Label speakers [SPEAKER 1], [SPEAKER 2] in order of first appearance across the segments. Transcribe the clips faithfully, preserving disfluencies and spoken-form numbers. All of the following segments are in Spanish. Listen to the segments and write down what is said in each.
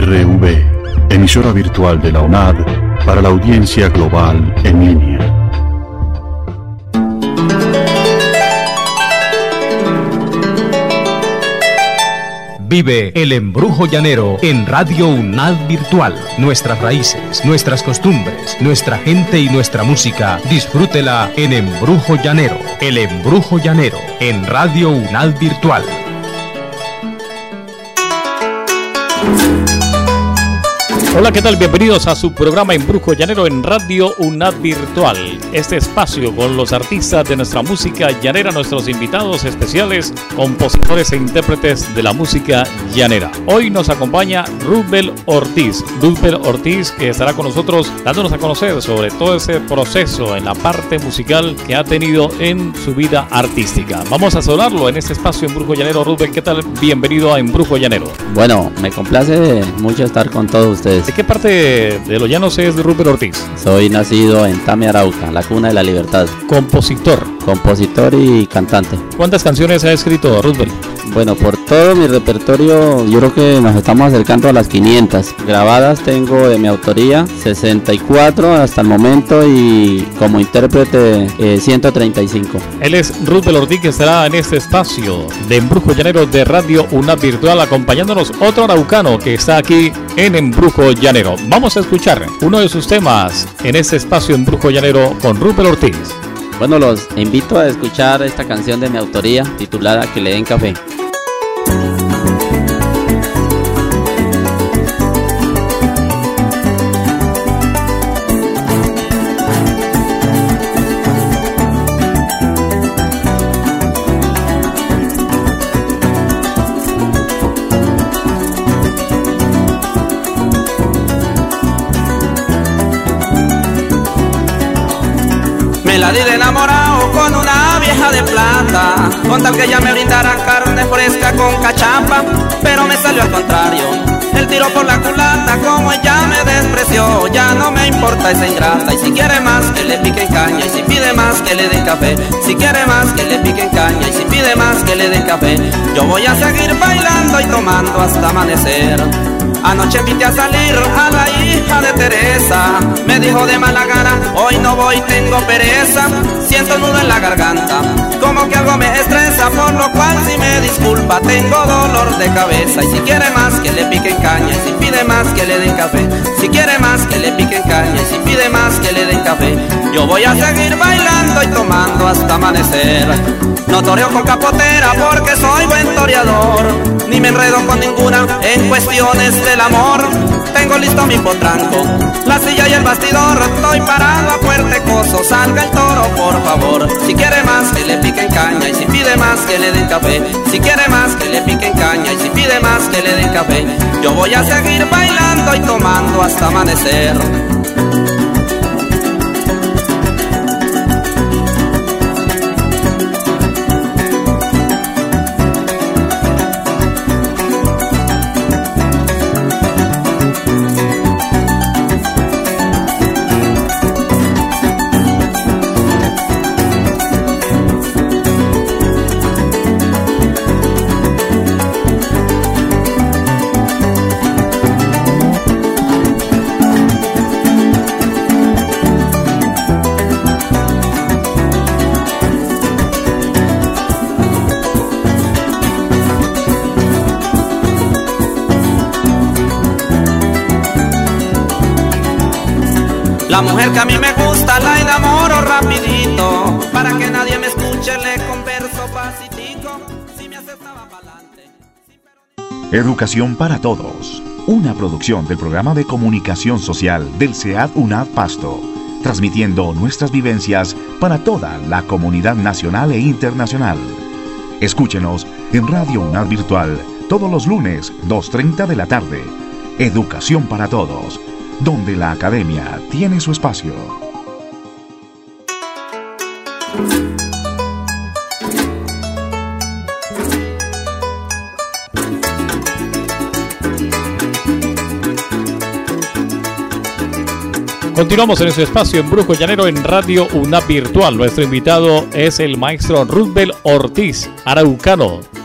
[SPEAKER 1] R V, emisora virtual de la UNAD para la audiencia global en línea.
[SPEAKER 2] Vive el embrujo llanero en Radio UNAD Virtual. Nuestras raíces, nuestras costumbres, nuestra gente y nuestra música. Disfrútela en Embrujo Llanero. El embrujo llanero en Radio UNAD Virtual. Hola, ¿qué tal? Bienvenidos a su programa Embrujo Llanero en Radio UNAD Virtual. Este espacio con los artistas de nuestra música llanera, nuestros invitados especiales, compositores e intérpretes de la música llanera. Hoy nos acompaña Rubel Ortiz. Rubel Ortiz, que estará con nosotros dándonos a conocer sobre todo ese proceso en la parte musical que ha tenido en su vida artística. Vamos a saludarlo en este espacio Embrujo Llanero. Rubel, ¿qué tal? Bienvenido a Embrujo Llanero.
[SPEAKER 3] Bueno, me complace mucho estar con todos ustedes.
[SPEAKER 2] ¿De qué parte de los llanos es Rubel Ortiz?
[SPEAKER 3] Soy nacido en Tame, Arauca, la cuna de la libertad.
[SPEAKER 2] Compositor.
[SPEAKER 3] Compositor y cantante.
[SPEAKER 2] ¿Cuántas canciones ha escrito Rubel?
[SPEAKER 3] Bueno, por todo mi repertorio, yo creo que nos estamos acercando a las quinientas. Grabadas tengo de mi autoría sesenta y cuatro hasta el momento y como intérprete eh, ciento treinta y cinco.
[SPEAKER 2] Él es Rubel Ortiz, que estará en este espacio de Embrujo Llanero de Radio UNAD Virtual, acompañándonos otro araucano que está aquí en Embrujo Llanero. Vamos a escuchar uno de sus temas en este espacio Embrujo Llanero con Rubel Ortiz.
[SPEAKER 3] Bueno, los invito a escuchar esta canción de mi autoría titulada Que le den café.
[SPEAKER 4] La di de enamorado con una vieja de plata, con tal que ella me brindara carne fresca con cachapa, pero me salió al contrario, el tiro por la culata, como ella me despreció, ya no me importa esa ingrata, y si quiere más que le piquen caña, y si pide más que le den café, si quiere más que le piquen caña, y si pide más que le den café, yo voy a seguir bailando y tomando hasta amanecer. Anoche invité a salir a la hija de Teresa, me dijo de mala gana, hoy no voy, tengo pereza, siento nudo en la garganta, como que algo me estresa, por lo cual si me disculpa, tengo dolor de cabeza, y si quiere más que le piquen caña, y si pide más que le den café, si quiere más que le piquen caña, y si pide más que le den café, yo voy a seguir bailando y tomando hasta amanecer. No toreo con capotera porque soy buen toreador, ni me enredo con ninguna en cuestiones del amor. Tengo listo mi potranco, la silla y el bastidor, estoy parado a fuerte coso, salga el toro por favor. Si quiere más que le piquen caña, y si pide más que le den café, si quiere más que le piquen caña, y si pide más que le den café, yo voy a seguir bailando y tomando hasta amanecer. La mujer que a mí me gusta la enamoro rapidito, para que nadie me escuche le converso pasitico, si me aceptaba pa'lante.
[SPEAKER 5] Educación para Todos, una producción del programa de comunicación social del SEAD UNAD Pasto, transmitiendo nuestras vivencias para toda la comunidad nacional e internacional. Escúchenos en Radio UNAD Virtual todos los lunes, dos treinta de la tarde. Educación para Todos, donde la academia tiene su espacio.
[SPEAKER 2] Continuamos en ese espacio Embrujo Llanero en Radio UNAD Virtual. Nuestro invitado es el maestro Rubel Ortiz, araucano,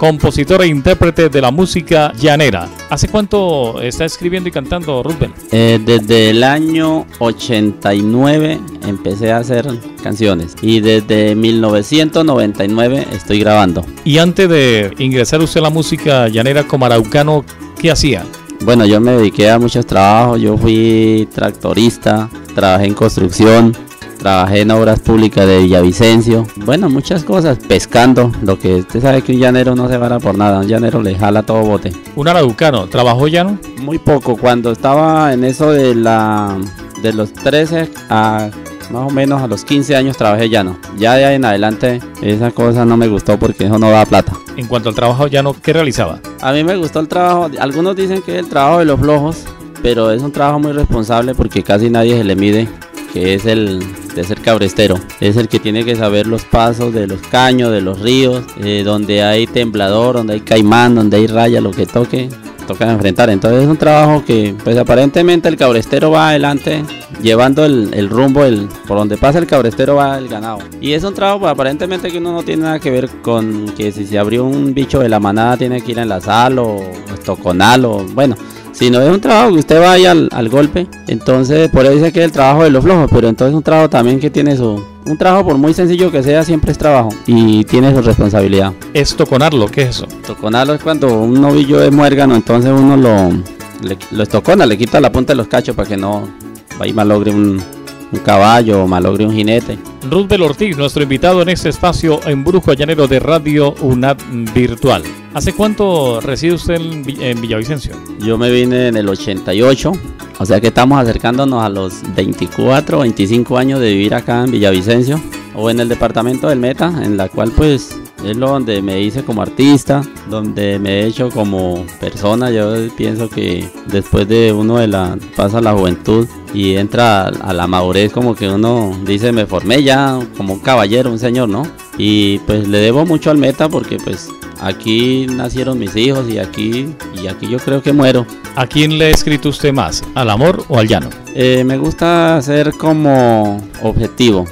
[SPEAKER 2] compositor e intérprete de la música llanera. ¿Hace cuánto está escribiendo y cantando, Roosevelt?
[SPEAKER 3] Eh, desde el año ochenta y nueve empecé a hacer canciones y desde mil novecientos noventa y nueve estoy grabando.
[SPEAKER 2] Y antes de ingresar usted a la música llanera como araucano, ¿qué hacía?
[SPEAKER 3] Bueno, yo me dediqué a muchos trabajos. Yo fui tractorista, trabajé en construcción, trabajé en obras públicas de Villavicencio. Bueno, muchas cosas, pescando. Lo que usted sabe que un llanero no se vara por nada, un llanero le jala todo bote.
[SPEAKER 2] ¿Un araucano trabajó llano?
[SPEAKER 3] Muy poco, cuando estaba en eso de la de los trece a más o menos a los quince años trabajé llano. Ya de ahí en adelante esa cosa no me gustó porque eso no da plata.
[SPEAKER 2] En cuanto al trabajo llano, ¿qué realizaba?
[SPEAKER 3] A mí me gustó el trabajo, algunos dicen que es el trabajo de los flojos, pero es un trabajo muy responsable porque casi nadie se le mide, que es el de ser cabrestero. Es el que tiene que saber los pasos de los caños, de los ríos, eh, donde hay temblador, donde hay caimán, donde hay raya, lo que toque, toca enfrentar. Entonces es un trabajo que pues aparentemente el cabrestero va adelante llevando el, el rumbo, el, por donde pasa el cabrestero va el ganado. Y es un trabajo pues, aparentemente que uno no tiene nada que ver con que si se abrió un bicho de la manada tiene que ir a enlazarlo o estoconarlo, bueno, sino es un trabajo que usted vaya al, al golpe. Entonces por eso dice que es el trabajo de los flojos, pero entonces es un trabajo también que tiene su... Un trabajo por muy sencillo que sea siempre es trabajo y tiene su responsabilidad.
[SPEAKER 2] Estoconarlo, ¿qué es eso?
[SPEAKER 3] Estoconarlo es cuando un novillo es muérgano, entonces uno lo, le, lo estocona, le quita la punta de los cachos para que no vaya y malogre un, un caballo o malogre un jinete.
[SPEAKER 2] Roosevelt Ortiz, nuestro invitado en este espacio en Brujo Llanero de Radio UNAD Virtual. ¿Hace cuánto reside usted en, en Villavicencio?
[SPEAKER 3] Yo me vine en el ochenta y ocho, o sea que estamos acercándonos a los veinticuatro, veinticinco años de vivir acá en Villavicencio o en el departamento del Meta, en la cual pues es lo donde me hice como artista, donde me he hecho como persona. Yo pienso que después de uno de la pasa la juventud y entra a, a la madurez, como que uno dice me formé ya como un caballero, un señor, ¿no? Y pues le debo mucho al Meta porque pues aquí nacieron mis hijos y aquí y aquí yo creo que muero.
[SPEAKER 2] ¿A quién le ha escrito usted más? ¿Al amor o al llano?
[SPEAKER 3] Eh, me gusta ser como objetivo.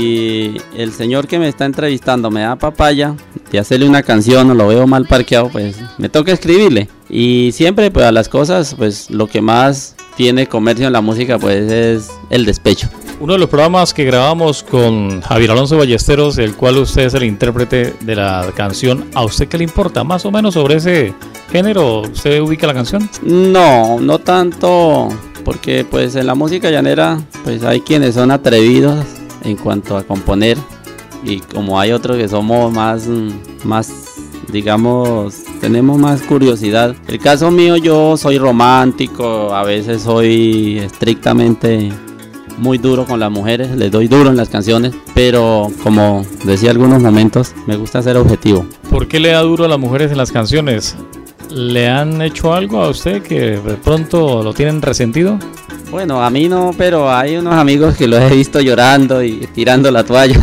[SPEAKER 3] Si el señor que me está entrevistando me da papaya de hacerle una canción o lo veo mal parqueado, pues me toca escribirle. Y siempre pues a las cosas, pues lo que más tiene comercio en la música pues es el despecho.
[SPEAKER 2] Uno de los programas que grabamos con Javier Alonso Ballesteros, el cual usted es el intérprete de la canción, ¿a usted qué le importa? Más o menos sobre ese género, ¿usted ubica la canción?
[SPEAKER 3] No, no tanto, porque pues en la música llanera pues hay quienes son atrevidos en cuanto a componer y como hay otros que somos más, más digamos, tenemos más curiosidad. El caso mío, yo soy romántico, a veces soy estrictamente muy duro con las mujeres, les doy duro en las canciones, pero como decía algunos momentos, me gusta ser objetivo.
[SPEAKER 2] ¿Por qué le da duro a las mujeres en las canciones? ¿Le han hecho algo a usted que de pronto lo tienen resentido?
[SPEAKER 3] Bueno, a mí no, pero hay unos amigos que los he visto llorando y tirando la toalla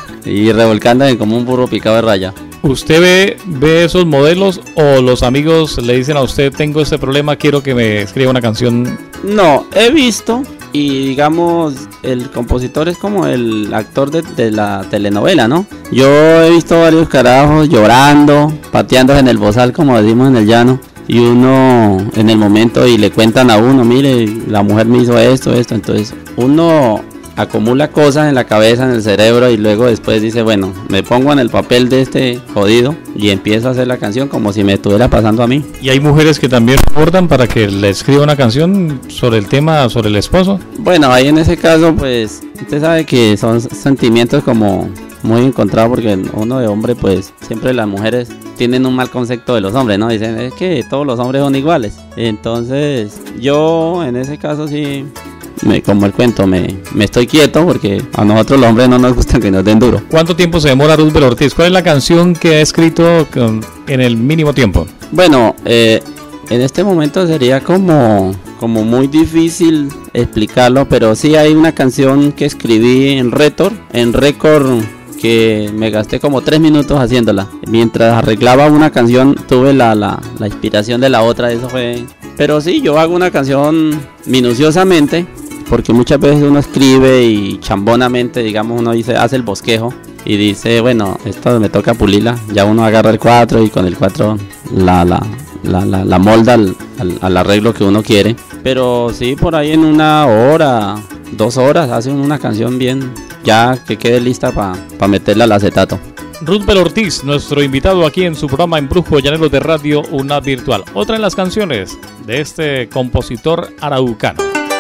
[SPEAKER 3] y revolcándose como un burro picado de raya.
[SPEAKER 2] ¿Usted ve, ve esos modelos o los amigos le dicen a usted, tengo este problema, quiero que me escriba una canción?
[SPEAKER 3] No, he visto y digamos el compositor es como el actor de, de la telenovela, ¿no? Yo he visto varios carajos llorando, pateándose en el bozal como decimos en el llano. Y uno en el momento y le cuentan a uno, mire, la mujer me hizo esto, esto. Entonces uno acumula cosas en la cabeza, en el cerebro y luego después dice, bueno, me pongo en el papel de este jodido y empiezo a hacer la canción como si me estuviera pasando a mí.
[SPEAKER 2] ¿Y hay mujeres que también abordan para que le escriba una canción sobre el tema, sobre el esposo?
[SPEAKER 3] Bueno, ahí en ese caso pues usted sabe que son sentimientos como muy encontrados porque uno de hombre pues siempre las mujeres tienen un mal concepto de los hombres, ¿no? Dicen es que todos los hombres son iguales. Entonces yo en ese caso sí, me, como el cuento, me, me estoy quieto porque a nosotros los hombres no nos gusta que nos den duro.
[SPEAKER 2] ¿Cuánto tiempo se demora Roosevelt Ortiz? ¿Cuál es la canción que ha escrito con, en el mínimo tiempo?
[SPEAKER 3] Bueno, eh, en este momento sería como, como muy difícil explicarlo, pero sí hay una canción que escribí en Record, en Record, que me gasté como tres minutos haciéndola. Mientras arreglaba una canción tuve la, la, la inspiración de la otra, eso fue... Pero sí, yo hago una canción minuciosamente, porque muchas veces uno escribe y chambonamente, digamos, uno dice, hace el bosquejo, y dice, bueno, esto me toca pulirla, ya uno agarra el cuatro y con el cuatro la, la, la, la, la molda al, al, al arreglo que uno quiere. Pero sí, por ahí en una hora, dos horas, hace una canción bien, ya que quede lista para pa meterla al acetato.
[SPEAKER 2] Ruthbel Ortiz, nuestro invitado aquí en su programa Embrujo Llanero de Radio UNAD Virtual. Otra de las canciones de este compositor araucano.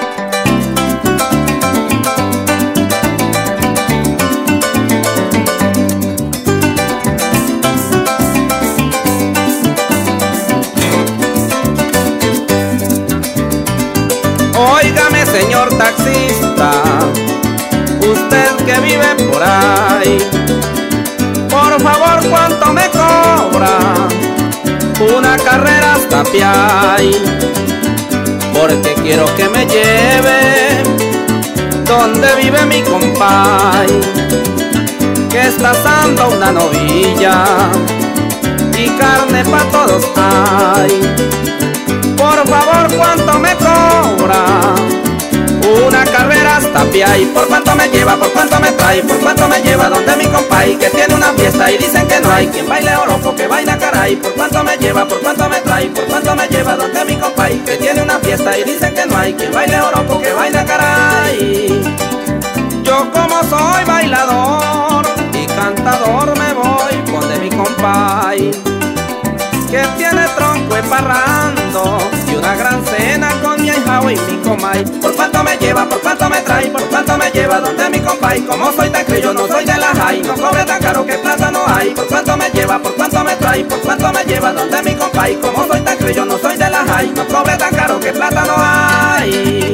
[SPEAKER 4] Óigame, señor taxista, usted que vive por ahí, por favor, ¿cuánto me cobra una carrera hasta Piay? Porque quiero que me lleve donde vive mi compay, que está asando una novilla y carne pa' todos hay. Por favor, ¿cuánto me cobra una carrera hasta Piay? ¿Por cuánto me lleva? ¿Por cuánto me trae? ¿Por cuánto me lleva donde mi compay, que tiene una fiesta y dicen que no hay quien baile oroco, que baila caray? ¿Por cuánto me lleva? ¿Por cuánto me trae? ¿Por cuánto me lleva donde mi compay, que tiene una fiesta y dicen que no hay quien baile oroco, que baila caray? Yo como soy bailador y cantador me voy donde mi compay, que tiene tronco embarrando y una gran cena con mi ahijao y mi comay. ¿Por cuánto me lleva? ¿Por cuánto me trae? ¿Por cuánto me lleva donde mi compay? Como soy tan criollo, no soy de la high, no cobre tan caro que plata no hay. ¿Por cuánto me lleva? ¿Por cuánto me trae? ¿Por cuánto me lleva donde mi compay? Como soy tan criollo, no soy de la high, no cobre tan caro que plata no hay.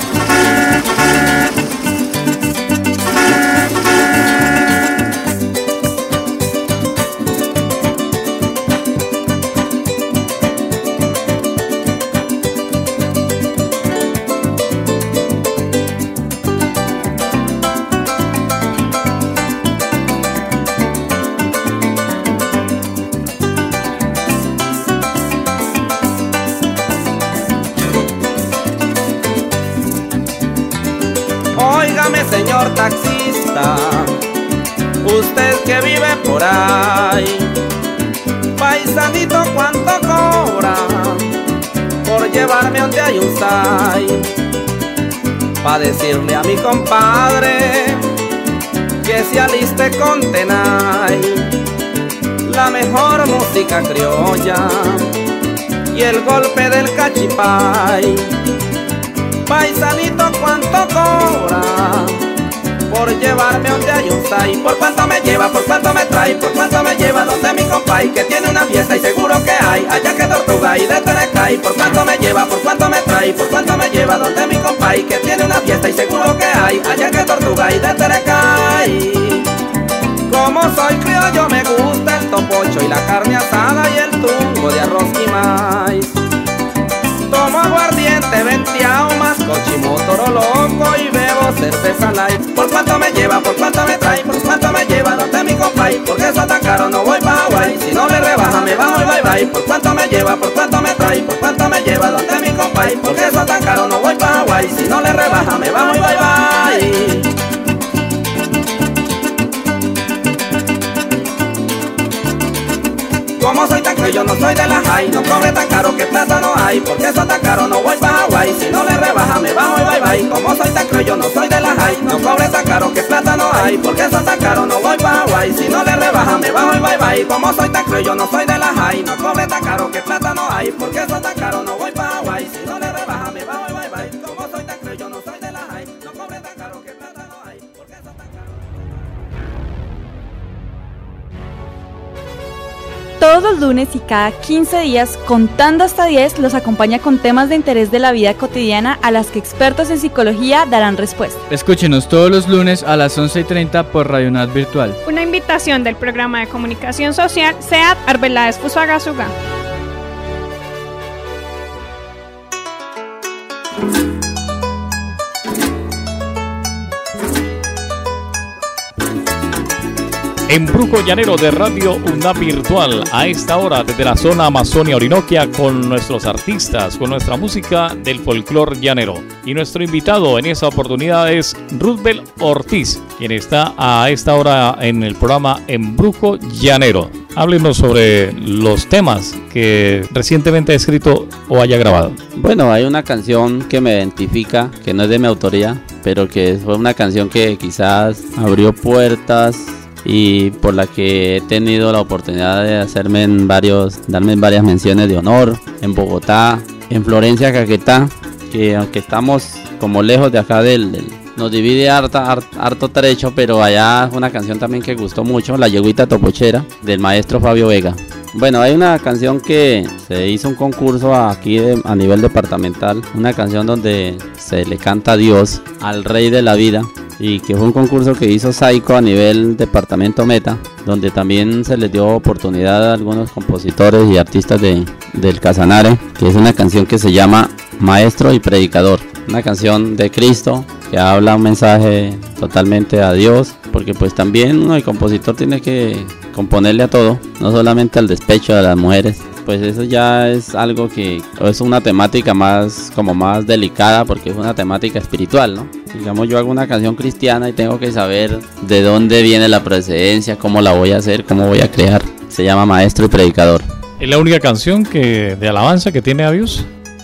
[SPEAKER 4] Óigame, señor taxista, usted que vive por ahí, paisanito, ¿cuánto cobra por llevarme donde hay un sai? Pa' decirle a mi compadre que se aliste con Tenay, la mejor música criolla y el golpe del cachipay. Paisanito, ¿cuánto cobra por llevarme donde hay un sai? ¿Por cuánto me lleva? ¿Por cuánto me trae? ¿Por cuánto me lleva donde mi compay, que tiene una fiesta y seguro que hay allá que Tortuga y de Terecay? ¿Por cuánto me lleva? ¿Por cuánto me trae? ¿Por cuánto me lleva donde mi compay, que tiene una fiesta y seguro que hay allá que Tortuga y de Terecay? Como soy criollo me gusta el topocho y la carne asada y el tungo de arroz y maíz. Tomo aguardiente venteado más cochimotoro loco y bebo cerveza light. ¿Por cuánto me lleva? ¿Por cuánto me trae? ¿Por cuánto me lleva donde mi compay? Porque eso tan caro no voy pa' Hawaii, si no le rebaja me bajo y bye bye. ¿Por cuánto me lleva? ¿Por cuánto me trae? ¿Por cuánto me lleva donde mi compay? Porque eso tan caro no voy pa' Hawaii, si no le rebaja me bajo y bye bye. Como soy tan criollo, no soy de la high, no cobre tan caro que plata no hay, porque eso tan caro no voy pa' Hawaii, si no le rebaja me bajo y bye bye. Como soy tan criollo, no soy de la high, no cobre tan caro que plata no hay, porque eso tan caro no voy pa' Hawaii, si no le rebaja me bajo y bye bye. Como soy tan criollo, no soy de la high, no cobre tan caro que plata no hay, porque eso tan caro no voy pa' Hawaii, si no le rebaja me bajo y bye bye. Como soy tan criollo, no soy de la high, no cobre tan caro que plata no hay, porque eso tan caro.
[SPEAKER 6] Todos los lunes y cada quince días, contando hasta diez, los acompaña con temas de interés de la vida cotidiana a las que expertos en psicología darán respuesta.
[SPEAKER 7] Escúchenos todos los lunes a las once y treinta por Radio UNAD Virtual.
[SPEAKER 8] Una invitación del programa de comunicación social SEAD Arbeláez Fusagasugá.
[SPEAKER 2] Embrujo Llanero de Radio UNAV Virtual, a esta hora desde la zona Amazonia Orinoquia, con nuestros artistas, con nuestra música del folclor llanero. Y nuestro invitado en esta oportunidad es Ruthbel Ortiz, quien está a esta hora en el programa Embrujo Llanero. Háblenos sobre los temas que recientemente ha escrito o haya grabado.
[SPEAKER 3] Bueno, hay una canción que me identifica, que no es de mi autoría, pero que fue una canción que quizás abrió puertas y por la que he tenido la oportunidad de hacerme en varios, darme en varias menciones de honor en Bogotá, en Florencia, Caquetá, que aunque estamos como lejos de acá del, del nos divide harta, hart, harto trecho, pero allá es una canción también que gustó mucho, La Yeguita Topochera, del maestro Fabio Vega. Bueno, hay una canción que se hizo un concurso aquí de, a nivel departamental, una canción donde se le canta a Dios, al Rey de la Vida, y que fue un concurso que hizo Saico a nivel departamento Meta, donde también se les dio oportunidad a algunos compositores y artistas de, del Casanare, que es una canción que se llama Maestro y Predicador, una canción de Cristo que habla un mensaje totalmente a Dios, porque pues también uno, el compositor, tiene que componerle a todo, no solamente al despecho de las mujeres. Pues eso ya es algo que es una temática más como más delicada, porque es una temática espiritual, ¿no? Digamos, yo hago una canción cristiana y tengo que saber de dónde viene la procedencia, cómo la voy a hacer, cómo voy a crear. Se llama Maestro y Predicador.
[SPEAKER 2] ¿Es la única canción que de alabanza que tiene a Dios?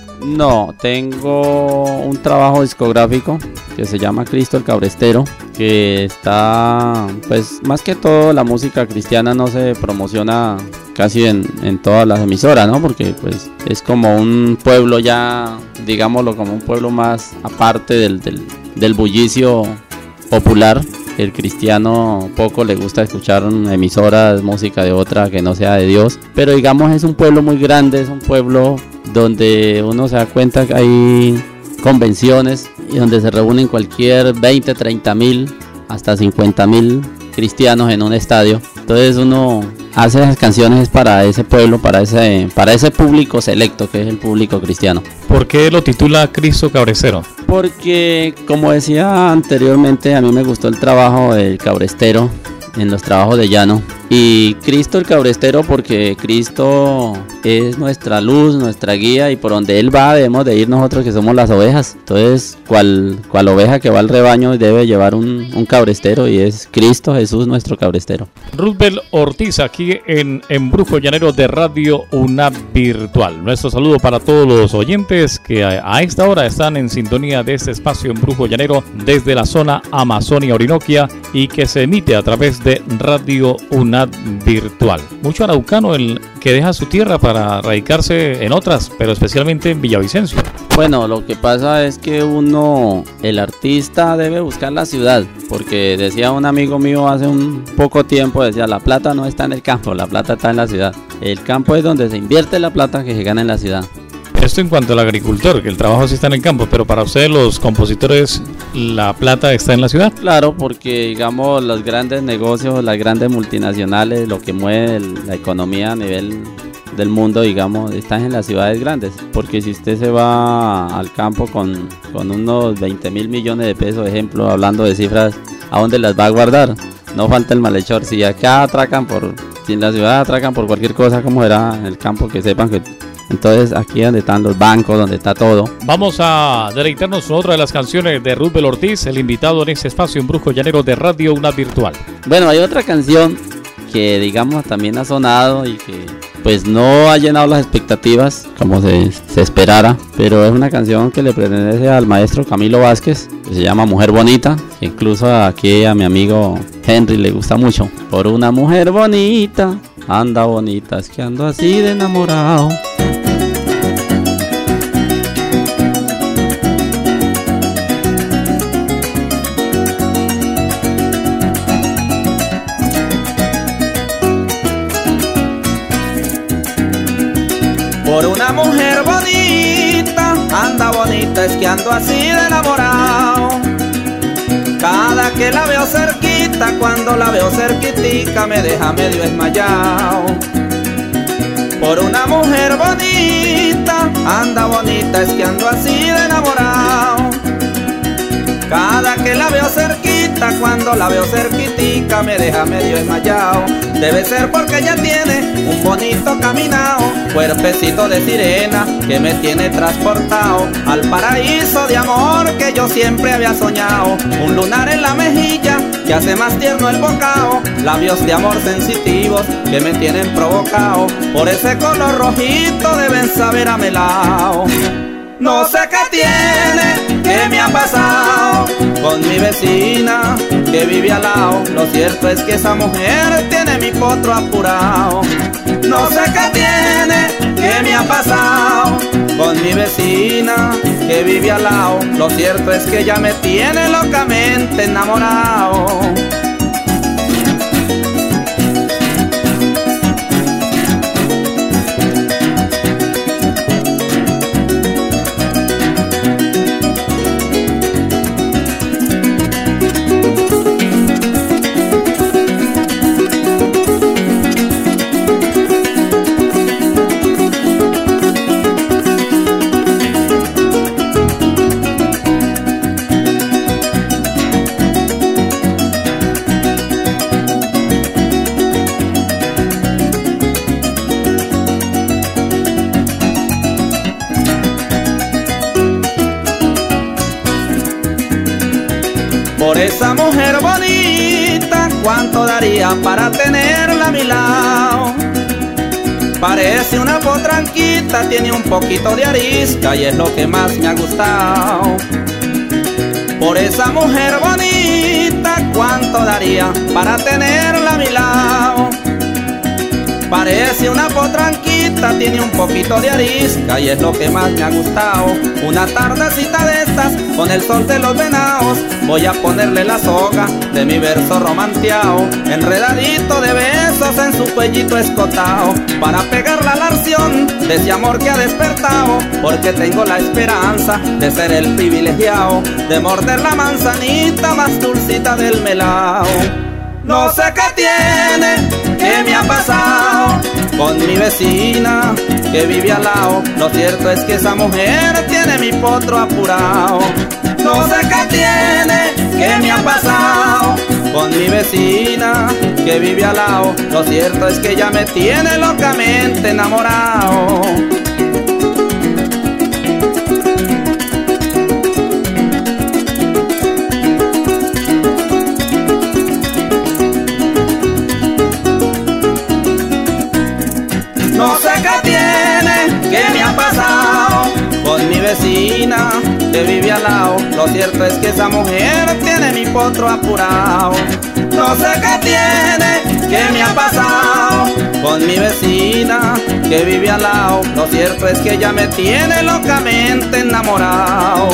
[SPEAKER 3] No, tengo un trabajo discográfico que se llama Cristo el Cabrestero, que está, pues más que todo la música cristiana no se promociona casi en, en todas las emisoras, ¿no? Porque pues es como un pueblo ya, digámoslo, como un pueblo más aparte del, del, del bullicio popular. El cristiano poco le gusta escuchar emisoras, música de otra que no sea de Dios, pero digamos es un pueblo muy grande, es un pueblo donde uno se da cuenta que hay convenciones y donde se reúnen cualquier veinte, treinta mil, hasta cincuenta mil cristianos en un estadio. Entonces uno hace esas canciones para ese pueblo, para ese, para ese público selecto que es el público cristiano.
[SPEAKER 2] ¿Por qué lo titula Cristo Cabrestero?
[SPEAKER 3] Porque, como decía anteriormente, a mí me gustó el trabajo del cabrestero en los trabajos de llano. Y Cristo el Cabrestero porque Cristo es nuestra luz, nuestra guía, y por donde Él va debemos de ir nosotros que somos las ovejas. Entonces, cual, cual oveja que va al rebaño debe llevar un, un cabrestero, y es Cristo Jesús nuestro cabrestero.
[SPEAKER 2] Ruthbel Ortiz aquí en Embrujo Llanero de Radio UNAV Virtual. Nuestro saludo para todos los oyentes que a, a esta hora están en sintonía de este espacio Embrujo Llanero desde la zona Amazonia Orinoquia y que se emite a través de Radio UNAV Virtual. Mucho araucano el que deja su tierra para radicarse en otras, pero especialmente en Villavicencio.
[SPEAKER 3] Bueno, lo que pasa es que uno, el artista, debe buscar la ciudad, porque decía un amigo mío hace un poco tiempo, decía, la plata no está en el campo, la plata está en la ciudad. El campo es donde se invierte la plata que se gana en la ciudad.
[SPEAKER 2] Esto en cuanto al agricultor, que el trabajo sí está en el campo, pero para ustedes los compositores, ¿la plata está en la ciudad?
[SPEAKER 3] Claro, porque digamos los grandes negocios, las grandes multinacionales, lo que mueve el, la economía a nivel del mundo, digamos, están en las ciudades grandes. Porque si usted se va al campo con, con unos veinte mil millones de pesos, ejemplo, hablando de cifras, ¿a dónde las va a guardar? No falta el malhechor. Si acá atracan por, si en la ciudad atracan por cualquier cosa, como era en el campo, que sepan que... Entonces aquí es donde están los bancos, donde está todo.
[SPEAKER 2] Vamos a deleitarnos con otra de las canciones de Ruthbel Ortiz, el invitado en este espacio Embrujo Llanero de Radio UNAV Virtual.
[SPEAKER 3] Bueno, hay otra canción que digamos también ha sonado y que pues no ha llenado las expectativas como se, se esperara, pero es una canción que le pertenece al maestro Camilo Vázquez, que se llama Mujer Bonita, que incluso aquí a mi amigo Henry le gusta mucho. Por una mujer bonita, anda bonita, es que ando así de enamorado.
[SPEAKER 4] Por una mujer bonita, anda bonita, es que ando así de enamorado. Cada que la veo cerquita, cuando la veo cerquitica, me deja medio desmayado. Por una mujer bonita, anda bonita, es que ando así de enamorado. Cada que la veo cerquita, cuando la veo cerquitica, me deja medio desmayado. Debe ser porque ella tiene un bonito caminado, cuerpecito de sirena que me tiene transportado al paraíso de amor que yo siempre había soñado. Un lunar en la mejilla que hace más tierno el bocado, labios de amor sensitivos que me tienen provocado. Por ese color rojito deben saber a melao. No sé qué tiene, qué me ha pasado con mi vecina que vive al lado. Lo cierto es que esa mujer tiene mi potro apurado. No sé qué tiene, qué me ha pasado con mi vecina que vive al lado. Lo cierto es que ella me tiene locamente enamorado. Por esa mujer bonita, ¿cuánto daría para tenerla a mi lado? Parece una potranquita, tiene un poquito de arisca y es lo que más me ha gustado. Por esa mujer bonita, ¿cuánto daría para tenerla a mi lado? Parece una potranquita, tiene un poquito de arisca y es lo que más me ha gustado. Una tardecita de estas, con el sol de los venados, voy a ponerle la soga de mi verso romanteado, enredadito de besos en su cuellito escotado, para pegar la larción de ese amor que ha despertado, porque tengo la esperanza de ser el privilegiado, de morder la manzanita más dulcita del melao. No sé qué tiene, qué me ha pasado con mi vecina que vive al lado. Lo cierto es que esa mujer tiene mi potro apurado. No sé qué tiene, qué me ha pasado con mi vecina que vive al lado. Lo cierto es que ella me tiene locamente enamorado. No sé qué tiene, qué me ha pasado con mi vecina que vive al lado. Lo cierto es que esa mujer tiene mi potro apurado. No sé qué tiene, qué me ha pasado con mi vecina que vive al lado. Lo cierto es que ella me tiene locamente enamorado.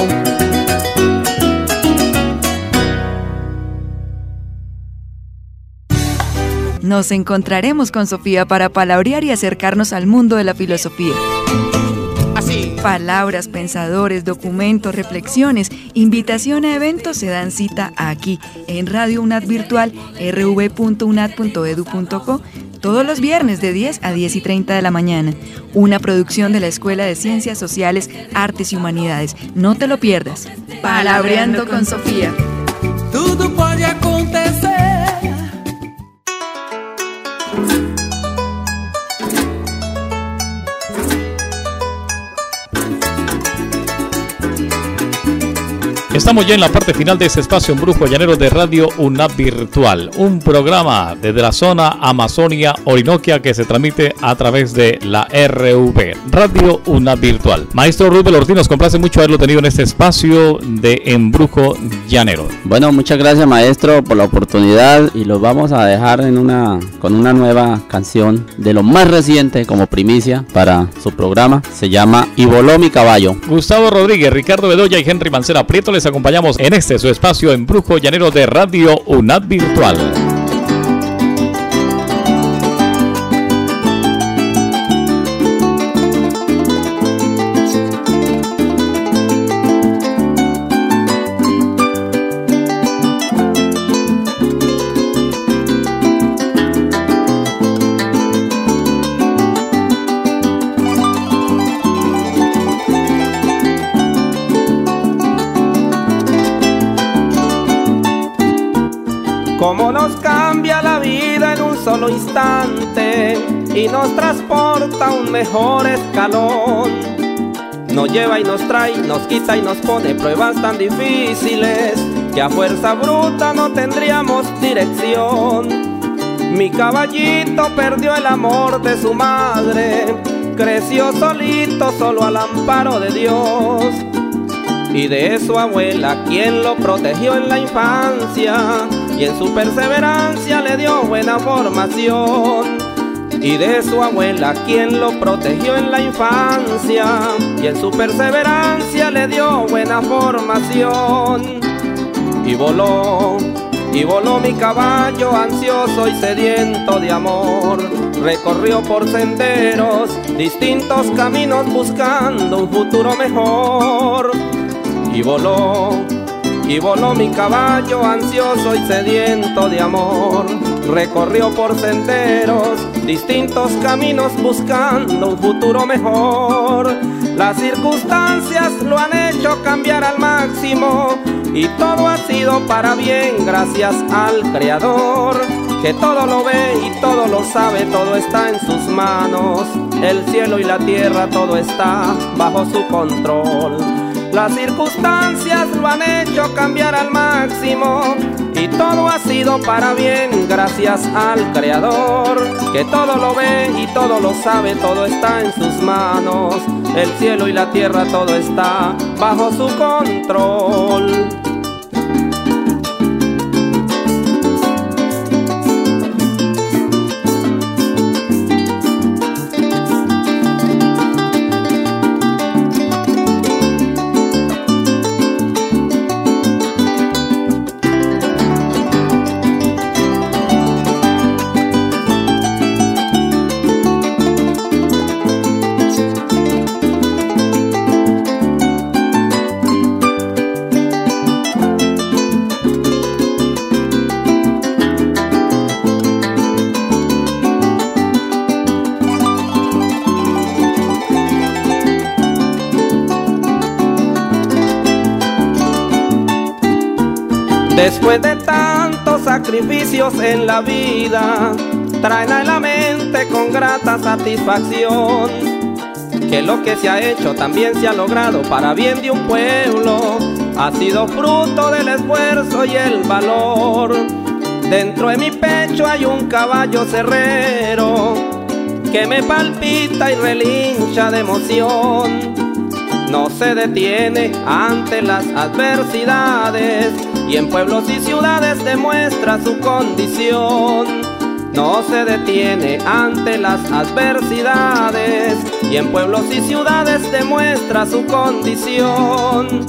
[SPEAKER 9] Nos encontraremos con Sofía para palabrear y acercarnos al mundo de la filosofía. Así. Palabras, pensadores, documentos, reflexiones, invitación a eventos se dan cita aquí, en Radio UNAD Virtual, r v punto unad punto edu punto co, todos los viernes de diez a diez y treinta de la mañana. Una producción de la Escuela de Ciencias Sociales, Artes y Humanidades. No te lo pierdas. Palabreando con Sofía.
[SPEAKER 10] Tudo pode acontecer.
[SPEAKER 2] Estamos ya en la parte final de este espacio Embrujo Llanero de Radio UNAD Virtual, un programa desde la zona Amazonia Orinoquia que se transmite a través de la R V, Radio UNAD Virtual. Maestro Rubén Ortiz, nos complace mucho haberlo tenido en este espacio de Embrujo Llanero.
[SPEAKER 3] Bueno, muchas gracias, maestro, por la oportunidad, y los vamos a dejar en una con una nueva canción de lo más reciente como primicia para su programa. Se llama Y voló mi caballo.
[SPEAKER 2] Gustavo Rodríguez, Ricardo Bedoya y Henry Mancera Prieto les acompañamos en este su espacio Embrujo Llanero de Radio UNAD Virtual.
[SPEAKER 4] Cómo nos cambia la vida en un solo instante y nos transporta a un mejor escalón. Nos lleva y nos trae, nos quita y nos pone pruebas tan difíciles que a fuerza bruta no tendríamos dirección. Mi caballito perdió el amor de su madre, creció solito solo al amparo de Dios. Y de su abuela, quien lo protegió en la infancia y en su perseverancia le dio buena formación. Y de su abuela, quien lo protegió en la infancia y en su perseverancia le dio buena formación. Y voló, y voló mi caballo ansioso y sediento de amor. Recorrió por senderos, distintos caminos buscando un futuro mejor. Y voló, y voló mi caballo ansioso y sediento de amor. Recorrió por senderos, distintos caminos buscando un futuro mejor. Las circunstancias lo han hecho cambiar al máximo y todo ha sido para bien gracias al Creador, que todo lo ve y todo lo sabe, todo está en sus manos. El cielo y la tierra, todo está bajo su control. Las circunstancias lo han hecho cambiar al máximo y todo ha sido para bien gracias al Creador, que todo lo ve y todo lo sabe, todo está en sus manos. El cielo y la tierra, todo está bajo su control. Después de tantos sacrificios en la vida, traen a la mente con grata satisfacción que lo que se ha hecho también se ha logrado para bien de un pueblo. Ha sido fruto del esfuerzo y el valor. Dentro de mi pecho hay un caballo cerrero que me palpita y relincha de emoción. No se detiene ante las adversidades y en pueblos y ciudades demuestra su condición. No se detiene ante las adversidades y en pueblos y ciudades demuestra su condición.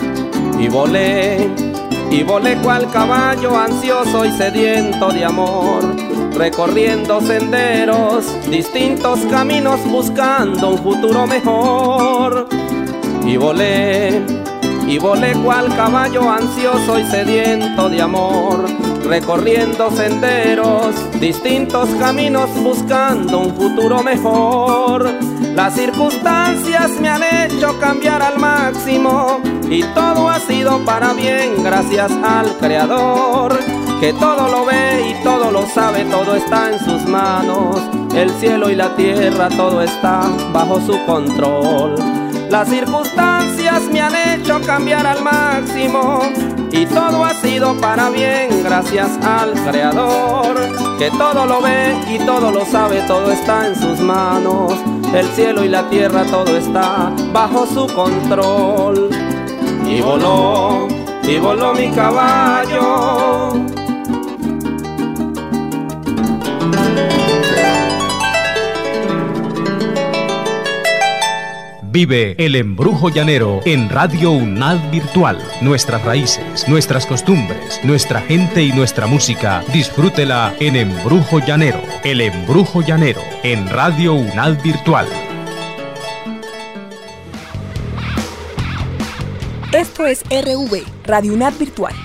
[SPEAKER 4] Y volé, y volé cual caballo ansioso y sediento de amor, recorriendo senderos, distintos caminos buscando un futuro mejor. Y volé, y volé cual caballo ansioso y sediento de amor, recorriendo senderos, distintos caminos buscando un futuro mejor. Las circunstancias me han hecho cambiar al máximo y todo ha sido para bien gracias al Creador, que todo lo ve y todo lo sabe, todo está en sus manos. El cielo y la tierra, todo está bajo su control. Las circunstancias me han hecho cambiar al máximo y todo ha sido para bien gracias al Creador, que todo lo ve y todo lo sabe, todo está en sus manos. El cielo y la tierra, todo está bajo su control. Y voló, y voló mi caballo.
[SPEAKER 11] Vive el embrujo llanero en Radio UNAD Virtual. Nuestras raíces, nuestras costumbres, nuestra gente y nuestra música. Disfrútela en Embrujo Llanero. El embrujo llanero en Radio UNAD Virtual.
[SPEAKER 12] Esto es R V, Radio UNAD Virtual.